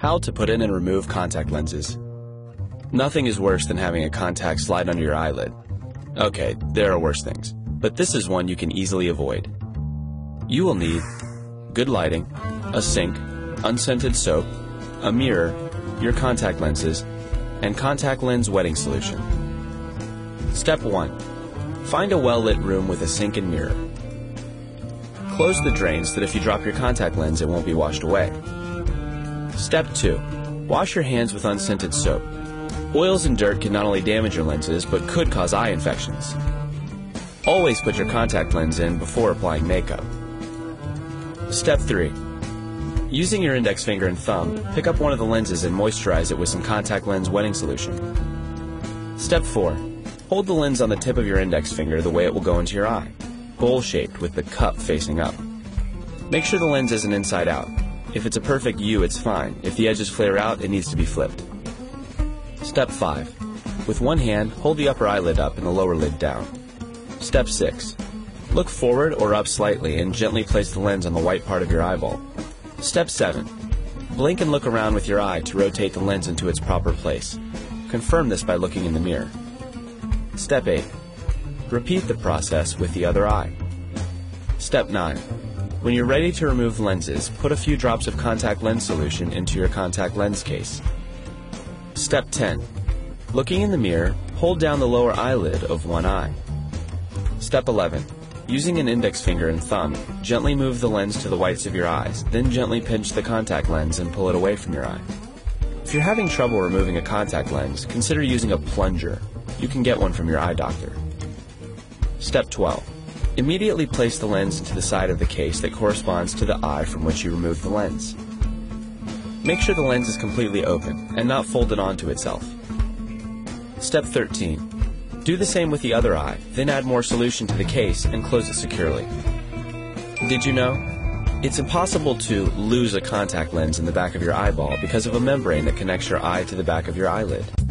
How to put in and remove contact lenses. Nothing is worse than having a contact slide under your eyelid. Okay, there are worse things, but this is one you can easily avoid. You will need good lighting, a sink, unscented soap, a mirror, your contact lenses, and contact lens wetting solution. Step 1. Find a well-lit room with a sink and mirror. Close the drain so that if you drop your contact lens, it won't be washed away. Step 2. Wash your hands with unscented soap. Oils and dirt can not only damage your lenses, but could cause eye infections. Always put your contact lens in before applying makeup. Step 3. Using your index finger and thumb, pick up one of the lenses and moisturize it with some contact lens wetting solution. Step 4. Hold the lens on the tip of your index finger the way it will go into your eye, bowl-shaped with the cup facing up. Make sure the lens isn't inside out. If it's a perfect U, it's fine. If the edges flare out, it needs to be flipped. Step 5. With one hand, hold the upper eyelid up and the lower lid down. Step 6. Look forward or up slightly and gently place the lens on the white part of your eyeball. Step 7. Blink and look around with your eye to rotate the lens into its proper place. Confirm this by looking in the mirror. Step 8. Repeat the process with the other eye. Step 9. When you're ready to remove lenses, put a few drops of contact lens solution into your contact lens case. Step 10. Looking in the mirror, hold down the lower eyelid of one eye. Step 11. Using an index finger and thumb, gently move the lens to the whites of your eyes, then gently pinch the contact lens and pull it away from your eye. If you're having trouble removing a contact lens, consider using a plunger. You can get one from your eye doctor. Step 12. Immediately place the lens into the side of the case that corresponds to the eye from which you removed the lens. Make sure the lens is completely open and not folded onto itself. Step 13. Do the same with the other eye, then add more solution to the case and close it securely. Did you know? It's impossible to lose a contact lens in the back of your eyeball because of a membrane that connects your eye to the back of your eyelid.